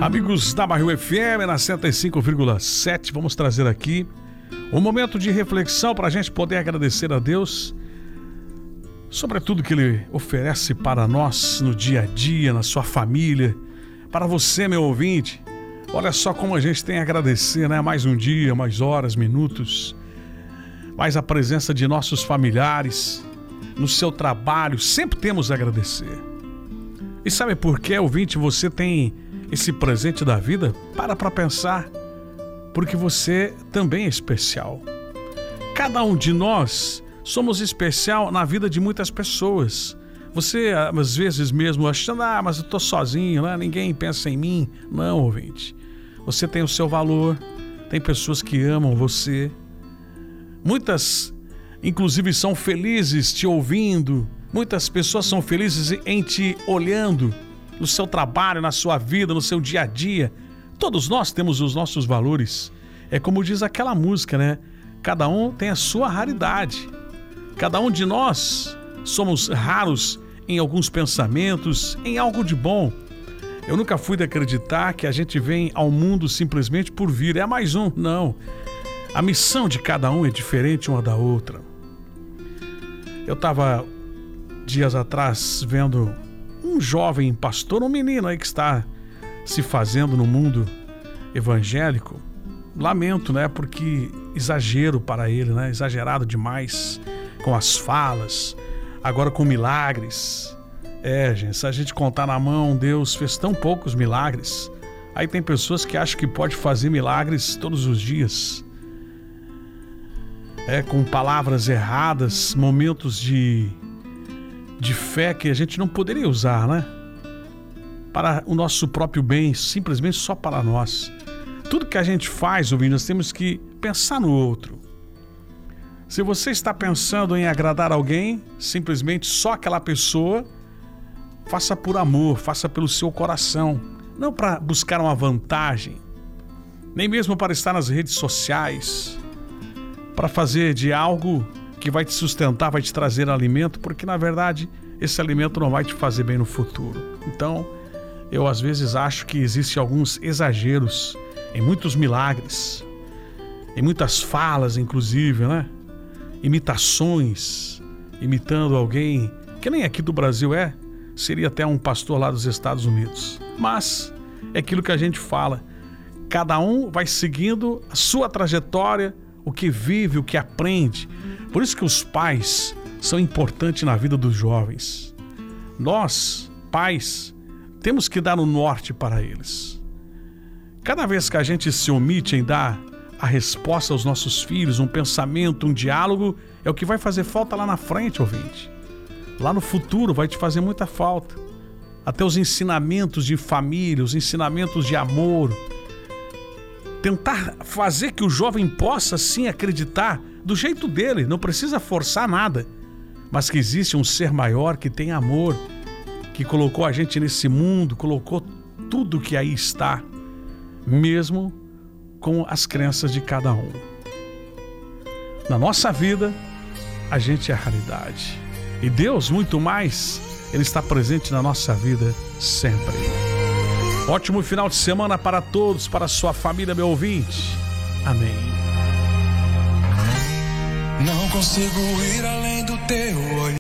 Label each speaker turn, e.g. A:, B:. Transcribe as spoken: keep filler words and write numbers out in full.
A: Amigos da Barril F M, na cento e cinco vírgula sete, vamos trazer aqui um momento de reflexão para a gente poder agradecer a Deus sobre tudo que Ele oferece para nós no dia a dia, na sua família, para você, meu ouvinte. Olha só como a gente tem a agradecer, né? Mais um dia, mais horas, minutos, mais a presença de nossos familiares, no seu trabalho, sempre temos a agradecer. E sabe por que, ouvinte, você tem esse presente da vida? Para para pensar, porque você também é especial. Cada um de nós somos especial na vida de muitas pessoas. Você, às vezes mesmo, achando, ah, mas eu tô sozinho, né? Ninguém pensa em mim. Não, ouvinte. Você tem o seu valor, tem pessoas que amam você. Muitas, inclusive, são felizes te ouvindo. Muitas pessoas são felizes em te olhando, no seu trabalho, na sua vida, no seu dia a dia. Todos nós temos os nossos valores. É como diz aquela música, né? Cada um tem a sua raridade. Cada um de nós somos raros em alguns pensamentos, em algo de bom. Eu nunca fui de acreditar que a gente vem ao mundo simplesmente por vir. É mais um. Não. A missão de cada um é diferente uma da outra. Eu estava dias atrás vendo um jovem pastor, um menino aí que está se fazendo no mundo evangélico. Lamento, né? Porque exagero para ele, né? Exagerado demais com as falas, agora com milagres. É, gente, se a gente contar na mão, Deus fez tão poucos milagres. Aí tem pessoas que acham que pode fazer milagres todos os dias. É, com palavras erradas, momentos de, de fé que a gente não poderia usar, né? Para o nosso próprio bem, simplesmente só para nós. Tudo que a gente faz, ouvindo, nós temos que pensar no outro. Se você está pensando em agradar alguém, simplesmente só aquela pessoa, faça por amor, faça pelo seu coração, não para buscar uma vantagem, nem mesmo para estar nas redes sociais, para fazer de algo que vai te sustentar, vai te trazer alimento, porque na verdade esse alimento não vai te fazer bem no futuro. Então, eu às vezes acho que existem alguns exageros em muitos milagres, em muitas falas, inclusive, né? Imitações, imitando alguém que nem aqui do Brasil é, seria até um pastor lá dos Estados Unidos. Mas é aquilo que a gente fala, cada um vai seguindo a sua trajetória, o que vive, o que aprende. Por isso que os pais são importantes na vida dos jovens. Nós, pais, temos que dar o norte para eles. Cada vez que a gente se omite em dar a resposta aos nossos filhos, um pensamento, um diálogo, é o que vai fazer falta lá na frente, ouvinte. Lá no futuro vai te fazer muita falta. Até os ensinamentos de família, os ensinamentos de amor. Tentar fazer que o jovem possa sim acreditar do jeito dele, não precisa forçar nada, mas que existe um ser maior que tem amor, que colocou a gente nesse mundo, colocou tudo que aí está, mesmo com as crenças de cada um. Na nossa vida, a gente é a raridade. E Deus, muito mais, Ele está presente na nossa vida sempre. Ótimo final de semana para todos, para a sua família, meu ouvinte. Amém.
B: Não consigo ir além do teu olhar.